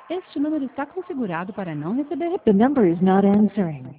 Este número está configurado para não receber. The number is not answering.